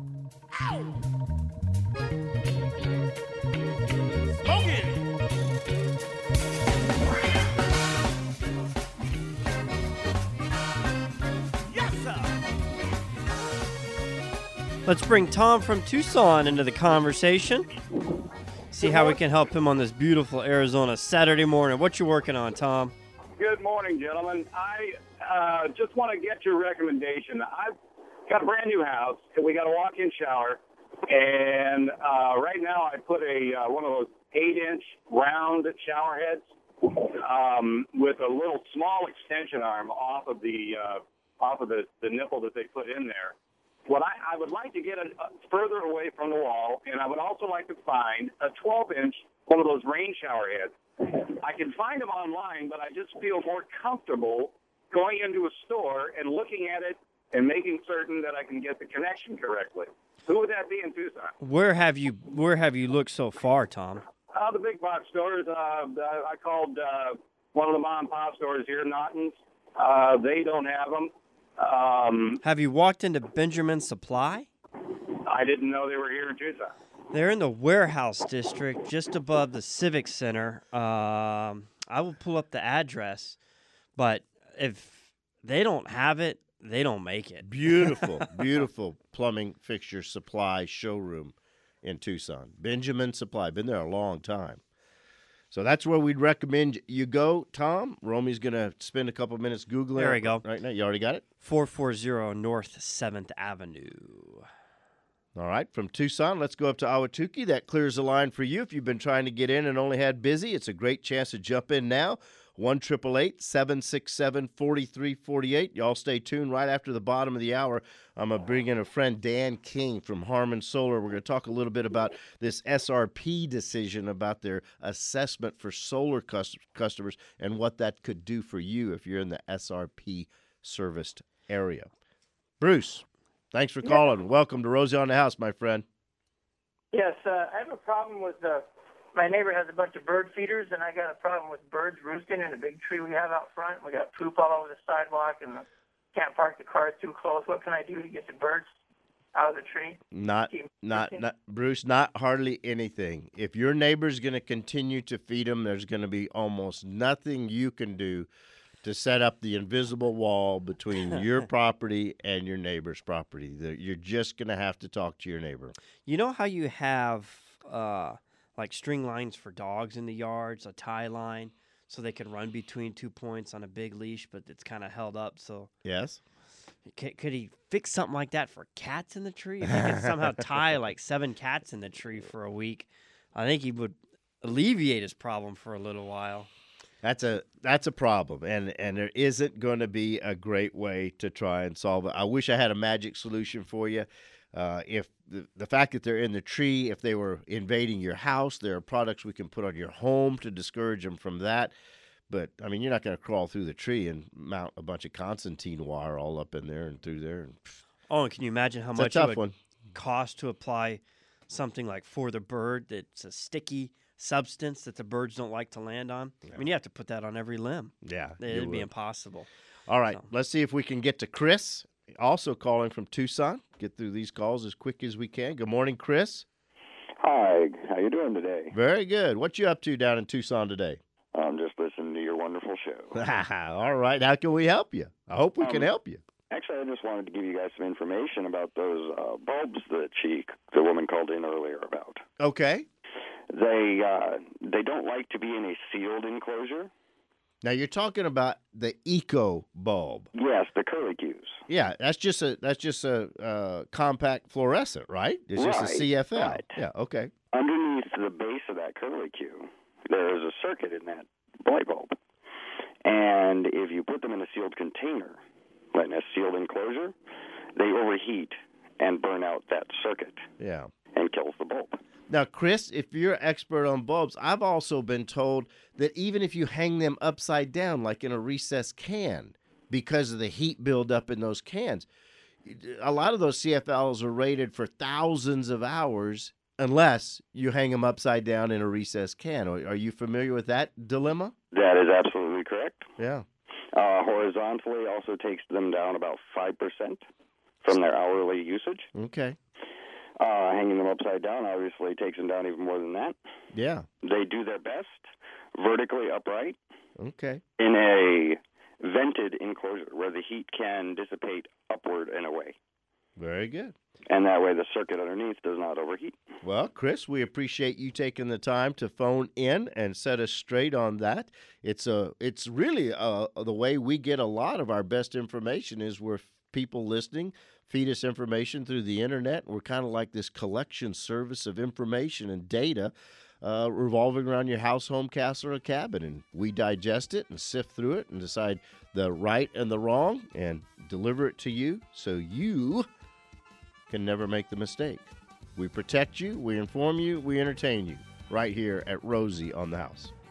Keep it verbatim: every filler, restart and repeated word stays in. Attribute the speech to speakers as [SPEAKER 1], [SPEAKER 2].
[SPEAKER 1] Let's bring Tom from Tucson into the conversation. See how we can help him on this beautiful Arizona Saturday morning. What you working on, Tom?
[SPEAKER 2] Good morning, gentlemen. I uh, just want to get your recommendation. I've got a brand new house, and we got a walk-in shower. And uh, right now, I put a uh, one of those eight-inch round shower heads um, with a little small extension arm off of the uh, off of the, the nipple that they put in there. What I, I would like to get it further away from the wall, and I would also like to find a twelve-inch, one of those rain shower heads. I can find them online, but I just feel more comfortable going into a store and looking at it and making certain that I can get the connection correctly. Who would that be in Tucson?
[SPEAKER 1] Where have you Where have you looked so far, Tom?
[SPEAKER 2] Uh, the big box stores. Uh, I called uh, one of the mom and pop stores here in Naughton's. Uh, they don't have them. Um,
[SPEAKER 1] Have you walked into Benjamin Supply?
[SPEAKER 2] I didn't know they were here in Tucson.
[SPEAKER 1] They're in the warehouse district, just above the Civic Center. Um, I will pull up the address, but if they don't have it, they don't make it.
[SPEAKER 3] Beautiful, beautiful plumbing fixture supply showroom in Tucson. Benjamin Supply. Been there a long time. So that's where we'd recommend you go, Tom. Romy's going to spend a couple minutes Googling
[SPEAKER 1] There we
[SPEAKER 3] it
[SPEAKER 1] go.
[SPEAKER 3] right now. You already got it?
[SPEAKER 1] four forty North seventh Avenue.
[SPEAKER 3] All right, from Tucson, let's go up to Ahwatukee. That clears the line for you. If you've been trying to get in and only had busy, it's a great chance to jump in now. one eight eight eight, seven six seven, four three four eight. Y'all stay tuned. Right after the bottom of the hour, I'm going to bring in a friend, Dan King from Harmon Solar. We're going to talk a little bit about this S R P decision about their assessment for solar cus- customers and what that could do for you if you're in the S R P serviced area. Bruce, thanks for calling. Yeah. Welcome to Rosie on the House, my friend.
[SPEAKER 4] Yes, uh, I have a problem with uh, my neighbor has a bunch of bird feeders, and I got a problem with birds roosting in a big tree we have out front. We got poop all over the sidewalk, and can't park the cars too close. What can I do to get the birds out of the tree?
[SPEAKER 3] Not, not, not, Bruce, not hardly anything. If your neighbor's going to continue to feed them, there's going to be almost nothing you can do to set up the invisible wall between your property and your neighbor's property. You're just going to have to talk to your neighbor.
[SPEAKER 1] You know how you have uh, like string lines for dogs in the yards, a tie line, so they can run between two points on a big leash, but it's kind of held up. So
[SPEAKER 3] yes,
[SPEAKER 1] could, could he fix something like that for cats in the tree? If he could somehow tie like seven cats in the tree for a week, I think he would alleviate his problem for a little while.
[SPEAKER 3] That's a that's a problem, and and there isn't going to be a great way to try and solve it. I wish I had a magic solution for you. Uh, if the, the fact that they're in the tree, if they were invading your house, there are products we can put on your home to discourage them from that. But, I mean, you're not going to crawl through the tree and mount a bunch of Constantine wire all up in there and through there. And,
[SPEAKER 1] oh, and can you imagine how
[SPEAKER 3] it's
[SPEAKER 1] much
[SPEAKER 3] a tough
[SPEAKER 1] it would
[SPEAKER 3] one.
[SPEAKER 1] cost to apply something like For the Bird that's a sticky substance that the birds don't like to land on? Yeah. I mean, you have to put that on every limb.
[SPEAKER 3] Yeah.
[SPEAKER 1] It'd be impossible.
[SPEAKER 3] All right,
[SPEAKER 1] so.
[SPEAKER 3] Let's see if we can get to Chris, also calling from Tucson. Get through these calls as quick as we can. Good morning, Chris.
[SPEAKER 5] Hi, how you doing today?
[SPEAKER 3] Very good. What you up to down in Tucson today?
[SPEAKER 5] I'm just listening to your wonderful show.
[SPEAKER 3] All right, how can we help you? I hope we
[SPEAKER 5] um,
[SPEAKER 3] can help you.
[SPEAKER 5] Actually, I just wanted to give you guys some information about those uh, bulbs that she, the woman called in earlier about.
[SPEAKER 3] Okay.
[SPEAKER 5] They uh, they don't like to be in a sealed enclosure.
[SPEAKER 3] Now you're talking about the Eco bulb.
[SPEAKER 5] Yes, the curlicues.
[SPEAKER 3] Yeah, that's just a that's just a uh, compact fluorescent, right? It's
[SPEAKER 5] right,
[SPEAKER 3] just a C F L.
[SPEAKER 5] Right.
[SPEAKER 3] Yeah, okay.
[SPEAKER 5] Underneath the base of that curlicue, there is a circuit in that light bulb, and if you put them in a sealed container, like in a sealed enclosure, they overheat and burn out that circuit.
[SPEAKER 3] Yeah,
[SPEAKER 5] and kills the bulb.
[SPEAKER 3] Now, Chris, if you're an expert on bulbs, I've also been told that even if you hang them upside down, like in a recessed can, because of the heat buildup in those cans, a lot of those C F Ls are rated for thousands of hours unless you hang them upside down in a recessed can. Are you familiar with that dilemma?
[SPEAKER 5] That is absolutely correct.
[SPEAKER 3] Yeah.
[SPEAKER 5] Uh, horizontally also takes them down about five percent from their hourly usage.
[SPEAKER 3] Okay.
[SPEAKER 5] Uh, hanging them upside down obviously takes them down even more than that.
[SPEAKER 3] Yeah.
[SPEAKER 5] They do their best vertically upright
[SPEAKER 3] Okay.
[SPEAKER 5] in a vented enclosure where the heat can dissipate upward and away.
[SPEAKER 3] Very good.
[SPEAKER 5] And that way the circuit underneath does not overheat.
[SPEAKER 3] Well, Chris, we appreciate you taking the time to phone in and set us straight on that. It's a, it's really uh the way we get a lot of our best information is where people listening feed us information through the internet. We're kind of like this collection service of information and data uh, revolving around your house, home, castle, or cabin. And we digest it and sift through it and decide the right and the wrong and deliver it to you so you can never make the mistake. We protect you, we inform you, we entertain you right here at Rosie on the House.